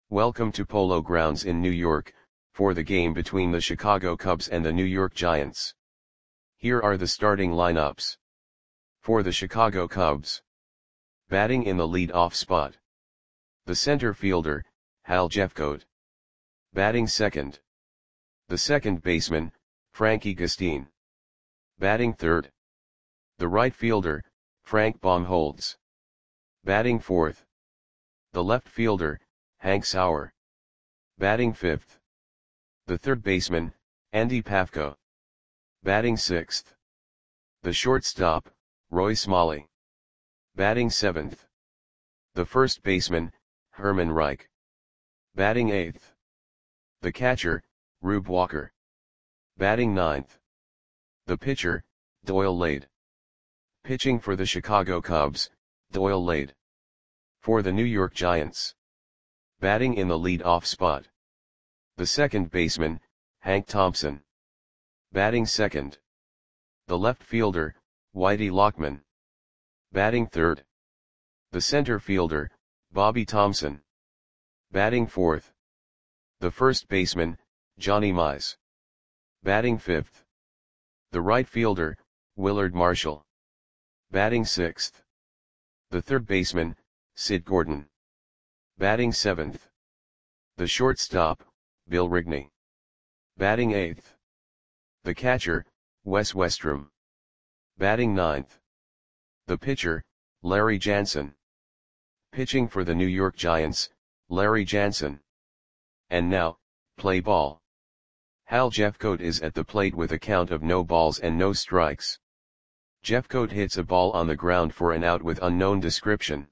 Welcome to Polo Grounds in New York, for the game between the Chicago Cubs and the New York Giants. Here are the starting lineups. For the Chicago Cubs. Batting in the lead-off spot. The center fielder, Hal Jeffcoat. Batting second. The second baseman, Frankie Gustin. Batting third. The right fielder, Frank Baumholtz. Batting fourth. The left fielder, Hank Sauer. Batting fifth. The third baseman, Andy Pafko. Batting sixth. The shortstop, Roy Smalley. Batting seventh. The first baseman, Herman Reich. Batting eighth. The catcher, Rube Walker. Batting ninth. The pitcher, Doyle Lade. Pitching for the Chicago Cubs, Doyle Lade. For the New York Giants. Batting in the lead-off spot. The second baseman, Hank Thompson. Batting second. The left fielder, Whitey Lockman. Batting third. The center fielder, Bobby Thomson. Batting fourth. The first baseman, Johnny Mize. Batting fifth. The right fielder, Willard Marshall. Batting sixth. The third baseman, Sid Gordon. Batting seventh. The shortstop, Bill Rigney. Batting eighth. The catcher, Wes Westrom. Batting ninth. The pitcher, Larry Jansen. Pitching for the New York Giants, Larry Jansen. And now, play ball. Hal Jeffcoat is at the plate with a count of no balls and no strikes. Jeffcoat hits a ball on the ground for an out with unknown description.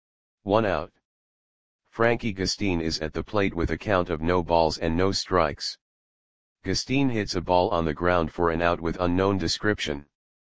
1 out. Frankie Gustin is at the plate with a count of no balls and no strikes. Gustin hits a ball on the ground for an out with unknown description.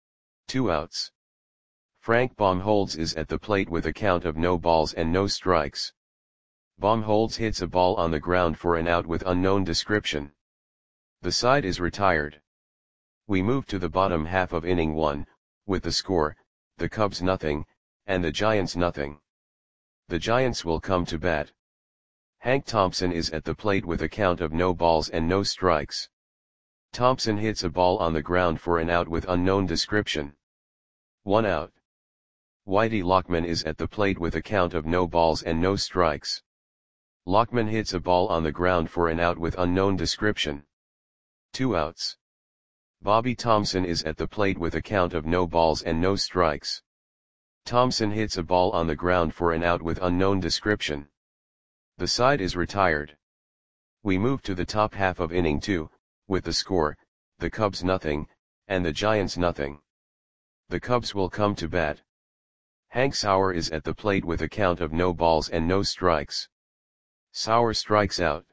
2 outs. Frank Baumholtz is at the plate with a count of no balls and no strikes. Baumholtz hits a ball on the ground for an out with unknown description. The side is retired. We move to the bottom half of inning 1, with the score, the Cubs nothing, and the Giants nothing. The Giants will come to bat. Hank Thompson is at the plate with a count of no balls and no strikes. Thompson hits a ball on the ground for an out with unknown description. 1 out. Whitey Lockman is at the plate with a count of no balls and no strikes. Lockman hits a ball on the ground for an out with unknown description. 2 outs. Bobby Thomson is at the plate with a count of no balls and no strikes. Thomson hits a ball on the ground for an out with unknown description. The side is retired. We move to the top half of inning 2, with the score, the Cubs nothing, and the Giants nothing. The Cubs will come to bat. Hank Sauer is at the plate with a count of no balls and no strikes. Sauer strikes out.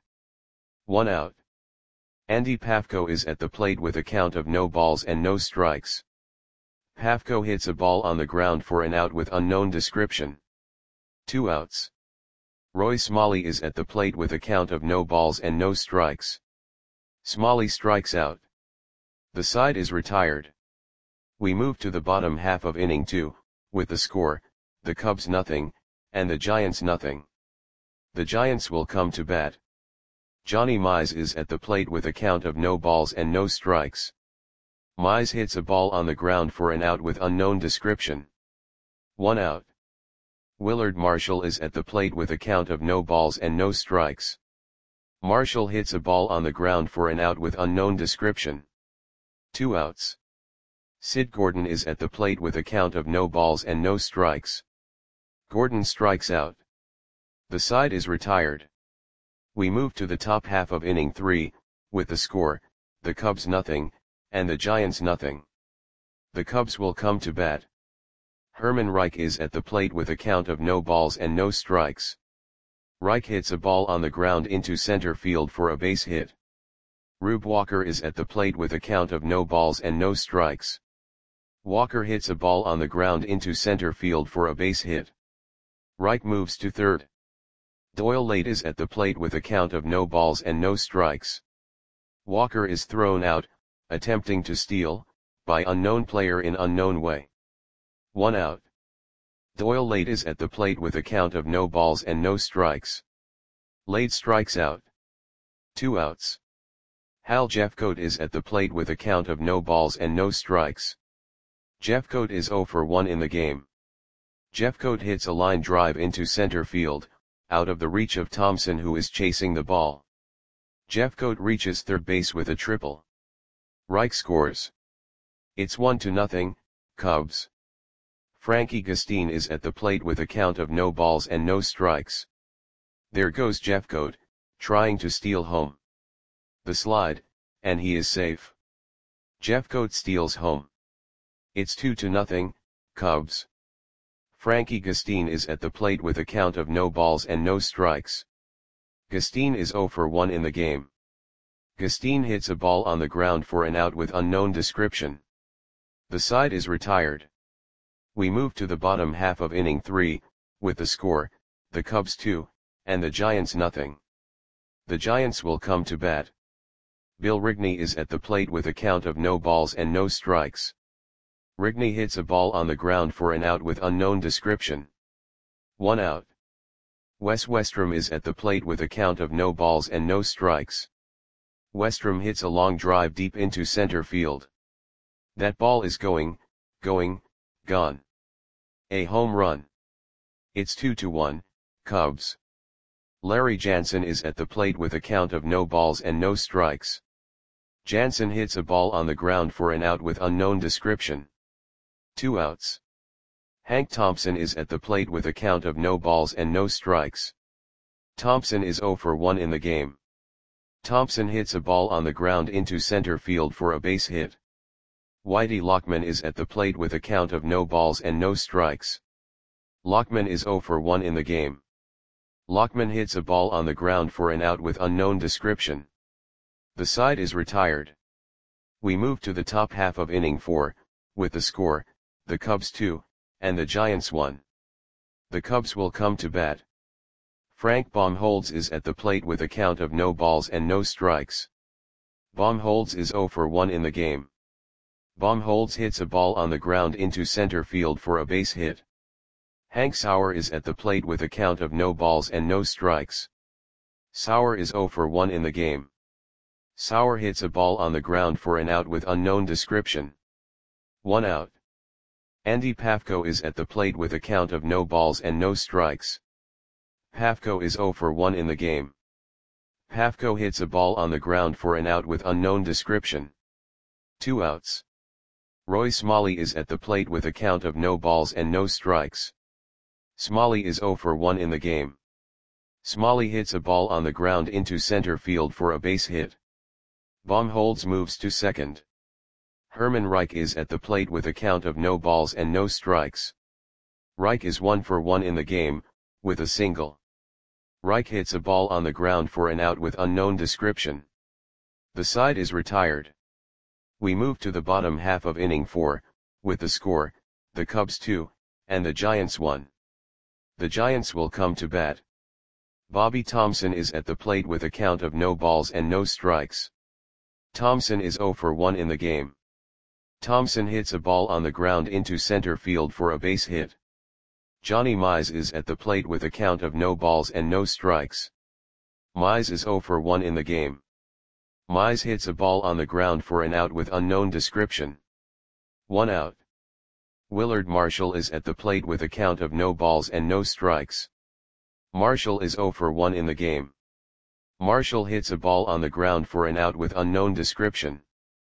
1 out. Andy Pafko is at the plate with a count of no balls and no strikes. Pafko hits a ball on the ground for an out with unknown description. 2 outs. Roy Smalley is at the plate with a count of no balls and no strikes. Smalley strikes out. The side is retired. We move to the bottom half of inning 2, with the score, the Cubs nothing, and the Giants nothing. The Giants will come to bat. Johnny Mize is at the plate with a count of no balls and no strikes. Mize hits a ball on the ground for an out with unknown description. 1 out. Willard Marshall is at the plate with a count of no balls and no strikes. Marshall hits a ball on the ground for an out with unknown description. 2 outs. Sid Gordon is at the plate with a count of no balls and no strikes. Gordon strikes out. The side is retired. We move to the top half of inning 3, with the score, the Cubs nothing, and the Giants nothing. The Cubs will come to bat. Herman Reich is at the plate with a count of no balls and no strikes. Reich hits a ball on the ground into center field for a base hit. Rube Walker is at the plate with a count of no balls and no strikes. Walker hits a ball on the ground into center field for a base hit. Reich moves to third. Doyle Lade is at the plate with a count of no balls and no strikes. Walker is thrown out, attempting to steal, by unknown player in unknown way. 1 out. Doyle Lade is at the plate with a count of no balls and no strikes. Lade strikes out. 2 outs. Hal Jeffcoat is at the plate with a count of no balls and no strikes. Jeffcoat is 0 for 1 in the game. Jeffcoat hits a line drive into center field, out of the reach of Thompson, who is chasing the ball. Jeffcoat reaches third base with a triple. Reich scores. It's 1-0, Cubs. Frankie Gustin is at the plate with a count of no balls and no strikes. There goes Jeffcoat, trying to steal home. The slide, and he is safe. Jeffcoat steals home. It's 2-0, Cubs. Frankie Gustin is at the plate with a count of no balls and no strikes. Gustin is 0 for 1 in the game. Gustin hits a ball on the ground for an out with unknown description. The side is retired. We move to the bottom half of inning 3, with the score, the Cubs 2, and the Giants nothing. The Giants will come to bat. Bill Rigney is at the plate with a count of no balls and no strikes. Rigney hits a ball on the ground for an out with unknown description. 1 out. Wes Westrom is at the plate with a count of no balls and no strikes. Westrom hits a long drive deep into center field. That ball is going, gone. A home run. It's 2-1, Cubs. Larry Jansen is at the plate with a count of no balls and no strikes. Jansen hits a ball on the ground for an out with unknown description. 2 outs. Hank Thompson is at the plate with a count of no balls and no strikes. Thompson is 0 for 1 in the game. Thompson hits a ball on the ground into center field for a base hit. Whitey Lockman is at the plate with a count of no balls and no strikes. Lockman is 0 for 1 in the game. Lockman hits a ball on the ground for an out with unknown description. The side is retired. We move to the top half of inning 4, with the score, the Cubs 2, and the Giants 1. The Cubs will come to bat. Frank Baumholtz is at the plate with a count of no balls and no strikes. Baumholtz is 0 for 1 in the game. Baumholtz hits a ball on the ground into center field for a base hit. Hank Sauer is at the plate with a count of no balls and no strikes. Sauer is 0 for 1 in the game. Sauer hits a ball on the ground for an out with unknown description. 1 out. Andy Pafko is at the plate with a count of no balls and no strikes. Pafko is 0 for 1 in the game. Pafko hits a ball on the ground for an out with unknown description. 2 outs. Roy Smalley is at the plate with a count of no balls and no strikes. Smalley is 0 for 1 in the game. Smalley hits a ball on the ground into center field for a base hit. Baumholtz moves to second. Herman Reich is at the plate with a count of no balls and no strikes. Reich is 1 for 1 in the game, with a single. Reich hits a ball on the ground for an out with unknown description. The side is retired. We move to the bottom half of inning 4, with the score, the Cubs 2, and the Giants 1. The Giants will come to bat. Bobby Thomson is at the plate with a count of no balls and no strikes. Thomson is 0 for 1 in the game. Thomson hits a ball on the ground into center field for a base hit. Johnny Mize is at the plate with a count of no balls and no strikes. Mize is 0 for 1 in the game. Mize hits a ball on the ground for an out with unknown description. 1 out. Willard Marshall is at the plate with a count of no balls and no strikes. Marshall is 0 for 1 in the game. Marshall hits a ball on the ground for an out with unknown description.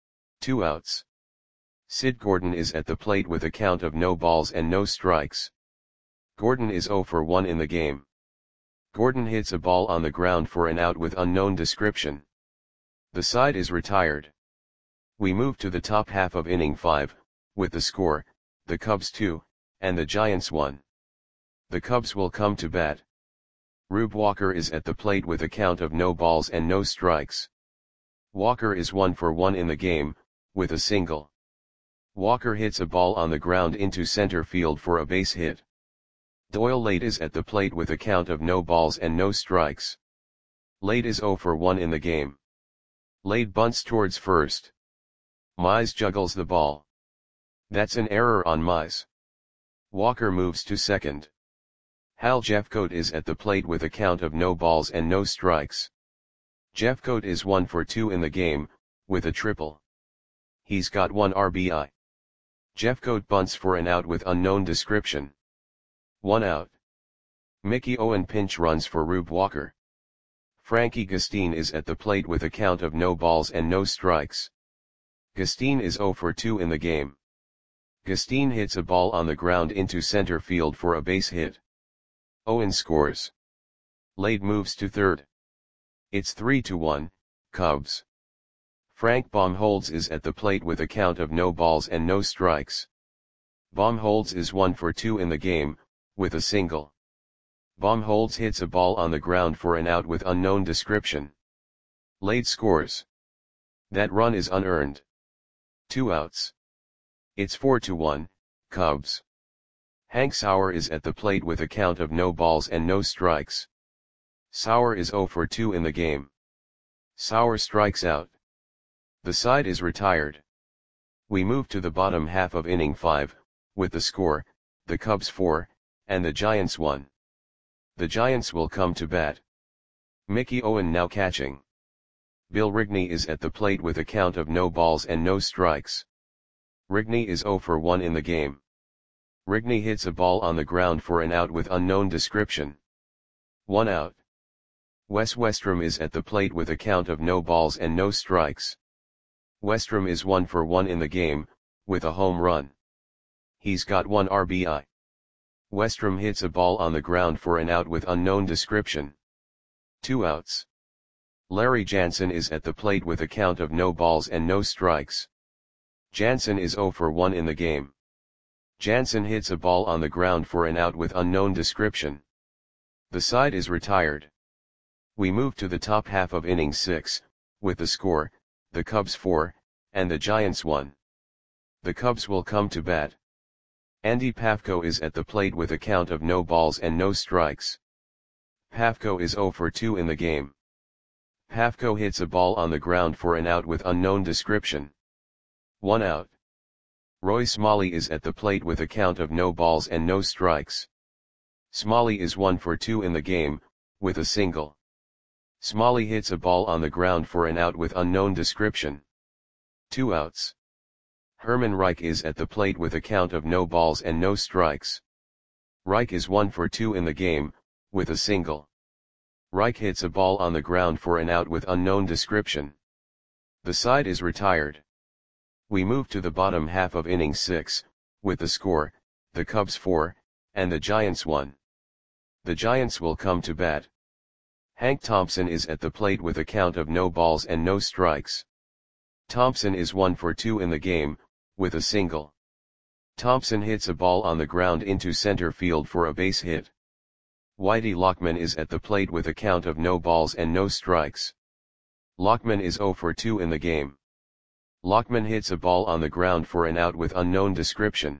2 outs. Sid Gordon is at the plate with a count of no balls and no strikes. Gordon is 0 for 1 in the game. Gordon hits a ball on the ground for an out with unknown description. The side is retired. We move to the top half of inning 5, with the score, the Cubs 2, and the Giants 1. The Cubs will come to bat. Rube Walker is at the plate with a count of no balls and no strikes. Walker is 1 for 1 in the game, with a single. Walker hits a ball on the ground into center field for a base hit. Doyle Lade is at the plate with a count of no balls and no strikes. Lade is 0 for 1 in the game. Lade bunts towards first. Mize juggles the ball. That's an error on Mize. Walker moves to second. Hal Jeffcoat is at the plate with a count of no balls and no strikes. Jeffcoat is 1 for 2 in the game, with a triple. He's got 1 RBI. Jeffcoat bunts for an out with unknown description. 1 out. Mickey Owen pinch runs for Rube Walker. Frankie Gustin is at the plate with a count of no balls and no strikes. Gustin is 0 for 2 in the game. Gustin hits a ball on the ground into center field for a base hit. Owen scores. Lade moves to third. It's 3-1, Cubs. Frank Baumholtz is at the plate with a count of no balls and no strikes. Baumholtz is 1 for 2 in the game, with a single. Baumholtz hits a ball on the ground for an out with unknown description. Lade scores. That run is unearned. 2 outs. It's 4-1, Cubs. Hank Sauer is at the plate with a count of no balls and no strikes. Sauer is 0 for 2 in the game. Sauer strikes out. The side is retired. We move to the bottom half of inning 5, with the score, the Cubs 4, and the Giants 1. The Giants will come to bat. Mickey Owen now catching. Bill Rigney is at the plate with a count of no balls and no strikes. Rigney is 0 for 1 in the game. Rigney hits a ball on the ground for an out with unknown description. 1 out. Wes Westrom is at the plate with a count of no balls and no strikes. Westrom is 1 for 1 in the game, with a home run. He's got 1 RBI. Westrom hits a ball on the ground for an out with unknown description. 2 outs. Larry Jansen is at the plate with a count of no balls and no strikes. Jansen is 0 for 1 in the game. Jansen hits a ball on the ground for an out with unknown description. The side is retired. We move to the top half of inning 6, with the score, the Cubs 4, and the Giants 1. The Cubs will come to bat. Andy Pafko is at the plate with a count of no balls and no strikes. Pafko is 0 for 2 in the game. Pafko hits a ball on the ground for an out with unknown description. 1 out. Roy Smalley is at the plate with a count of no balls and no strikes. Smalley is 1 for 2 in the game, with a single. Smalley hits a ball on the ground for an out with unknown description. 2 outs. Herman Reich is at the plate with a count of no balls and no strikes. Reich is 1 for 2 in the game, with a single. Reich hits a ball on the ground for an out with unknown description. The side is retired. We move to the bottom half of inning 6, with the score, the Cubs 4, and the Giants 1. The Giants will come to bat. Hank Thompson is at the plate with a count of no balls and no strikes. Thompson is 1 for 2 in the game, with a single. Thompson hits a ball on the ground into center field for a base hit. Whitey Lockman is at the plate with a count of no balls and no strikes. Lockman is 0 for 2 in the game. Lockman hits a ball on the ground for an out with unknown description.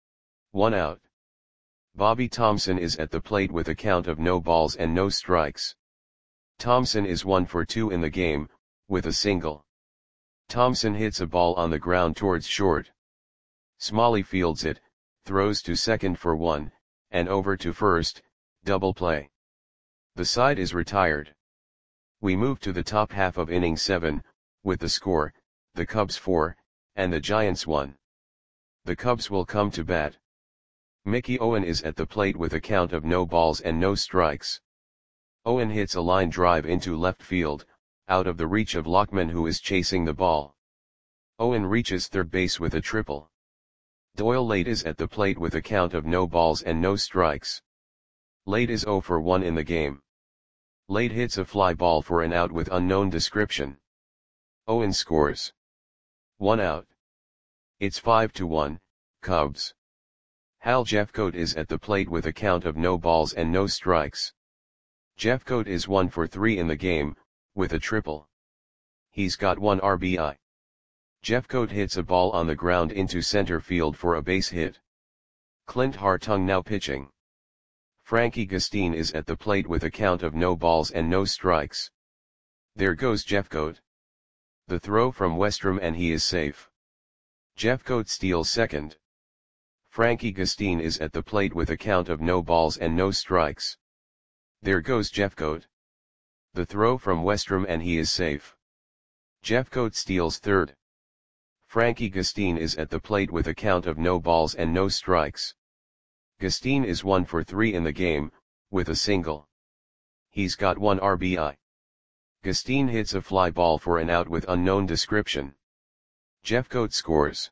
1 out. Bobby Thompson is at the plate with a count of no balls and no strikes. Thompson is 1 for 2 in the game, with a single. Thompson hits a ball on the ground towards short. Smalley fields it, throws to second for 1, and over to first, double play. The side is retired. We move to the top half of inning 7, with the score, the Cubs 4, and the Giants 1. The Cubs will come to bat. Mickey Owen is at the plate with a count of no balls and no strikes. Owen hits a line drive into left field, out of the reach of Lockman, who is chasing the ball. Owen reaches third base with a triple. Doyle Lade is at the plate with a count of no balls and no strikes. Lade is 0 for 1 in the game. Lade hits a fly ball for an out with unknown description. Owen scores. 1 out. It's 5-1, Cubs. Hal Jeffcoat is at the plate with a count of no balls and no strikes. Jeffcoat is 1 for 3 in the game, with a triple. He's got 1 RBI. Jeffcoat hits a ball on the ground into center field for a base hit. Clint Hartung now pitching. Frankie Gustin is at the plate with a count of no balls and no strikes. There goes Jeffcoat. The throw from Westrom and he is safe. Jeffcoat steals second. Frankie Gustine is at the plate with a count of no balls and no strikes. There goes Jeffcoat. The throw from Westrom and he is safe. Jeffcoat steals third. Frankie Gustine is at the plate with a count of no balls and no strikes. Gustine is 1 for 3 in the game, with a single. He's got 1 RBI. Gustine hits a fly ball for an out with unknown description. Jeffcoat scores.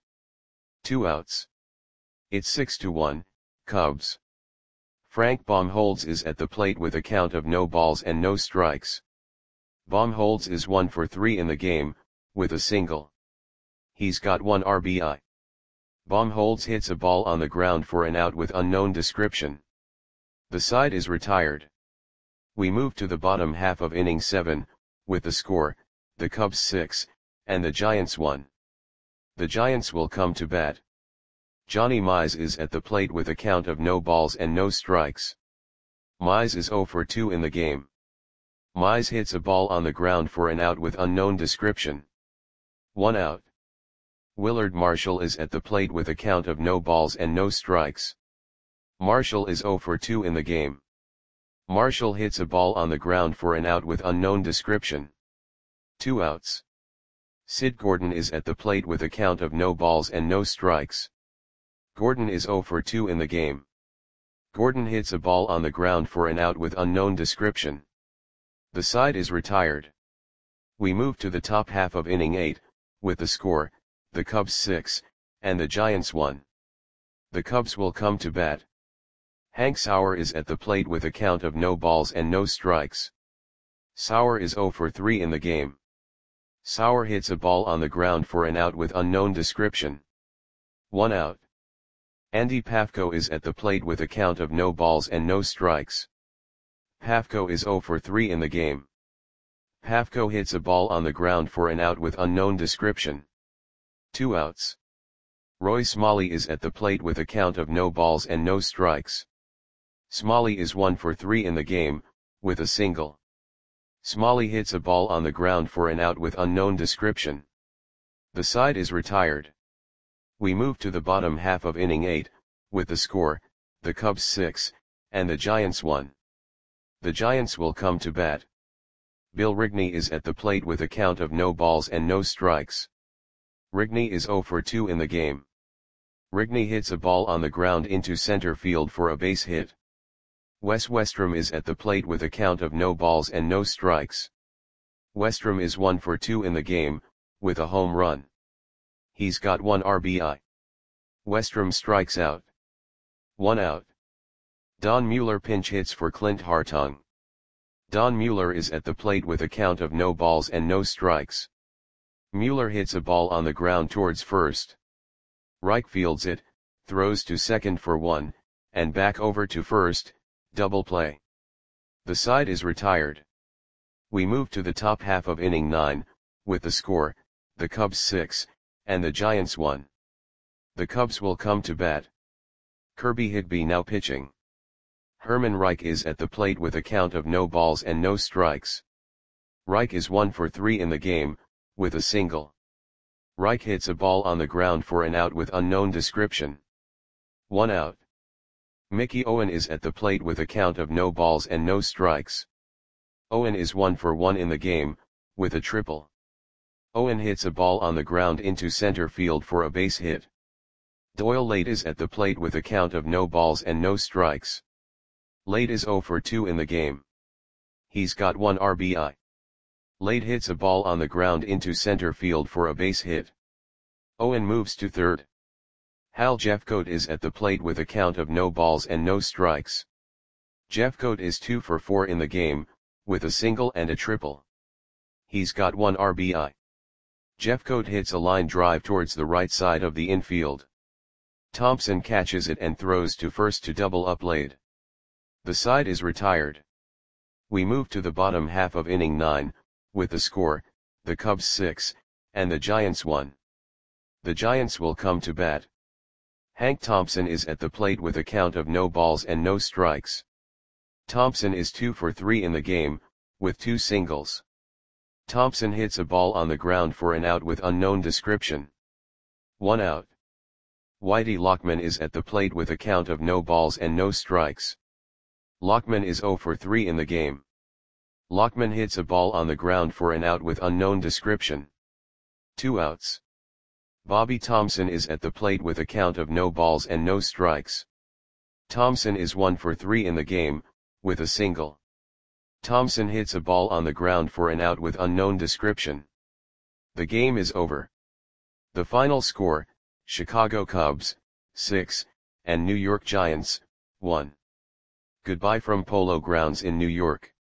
2 outs. It's 6-1, Cubs. Frank Baumholtz is at the plate with a count of no balls and no strikes. Baumholtz is 1 for 3 in the game, with a single. He's got 1 RBI. Baumholtz hits a ball on the ground for an out with unknown description. The side is retired. We move to the bottom half of inning 7, with the score, the Cubs 6, and the Giants 1. The Giants will come to bat. Johnny Mize is at the plate with a count of no balls and no strikes. Mize is 0 for 2 in the game. Mize hits a ball on the ground for an out with unknown description. 1 out. Willard Marshall is at the plate with a count of no balls and no strikes. Marshall is 0 for 2 in the game. Marshall hits a ball on the ground for an out with unknown description. 2 outs. Sid Gordon is at the plate with a count of no balls and no strikes. Gordon is 0 for 2 in the game. Gordon hits a ball on the ground for an out with unknown description. The side is retired. We move to the top half of inning 8, with the score, the Cubs 6, and the Giants 1. The Cubs will come to bat. Hank Sauer is at the plate with a count of no balls and no strikes. Sauer is 0 for 3 in the game. Sauer hits a ball on the ground for an out with unknown description. 1 out. Andy Pafko is at the plate with a count of no balls and no strikes. Pafko is 0 for 3 in the game. Pafko hits a ball on the ground for an out with unknown description. 2 outs. Roy Smalley is at the plate with a count of no balls and no strikes. Smalley is 1 for 3 in the game, with a single. Smalley hits a ball on the ground for an out with unknown description. The side is retired. We move to the bottom half of inning 8, with the score, the Cubs 6, and the Giants 1. The Giants will come to bat. Bill Rigney is at the plate with a count of no balls and no strikes. Rigney is 0 for 2 in the game. Rigney hits a ball on the ground into center field for a base hit. Wes Westrom is at the plate with a count of no balls and no strikes. Westrom is 1 for 2 in the game, with a home run. He's got 1 RBI. Westrom strikes out. 1 out. Don Mueller pinch hits for Clint Hartung. Don Mueller is at the plate with a count of no balls and no strikes. Mueller hits a ball on the ground towards first. Reich fields it, throws to second for 1, and back over to first, double play. The side is retired. We move to the top half of inning 9, with the score, the Cubs 6, and the Giants 1. The Cubs will come to bat. Kirby Higby now pitching. Herman Reich is at the plate with a count of no balls and no strikes. Reich is 1 for 3 in the game, with a single. Reich hits a ball on the ground for an out with unknown description. 1 out. Mickey Owen is at the plate with a count of no balls and no strikes. Owen is 1 for 1 in the game, with a triple. Owen hits a ball on the ground into center field for a base hit. Doyle Late is at the plate with a count of no balls and no strikes. Late is 0 for 2 in the game. He's got 1 RBI. Late hits a ball on the ground into center field for a base hit. Owen moves to third. Hal Jeffcoat is at the plate with a count of no balls and no strikes. Jeffcoat is 2 for 4 in the game, with a single and a triple. He's got 1 RBI. Jeffcoat hits a line drive towards the right side of the infield. Thompson catches it and throws to first to double up Lade. The side is retired. We move to the bottom half of inning 9, with the score, the Cubs 6, and the Giants 1. The Giants will come to bat. Hank Thompson is at the plate with a count of no balls and no strikes. Thompson is 2 for 3 in the game, with 2 singles. Thompson hits a ball on the ground for an out with unknown description. 1 out. Whitey Lockman is at the plate with a count of no balls and no strikes. Lockman is 0 for 3 in the game. Lockman hits a ball on the ground for an out with unknown description. 2 outs. Bobby Thomson is at the plate with a count of no balls and no strikes. Thomson is 1 for 3 in the game, with a single. Thomson hits a ball on the ground for an out with unknown description. The game is over. The final score, Chicago Cubs, 6, and New York Giants, 1. Goodbye from Polo Grounds in New York.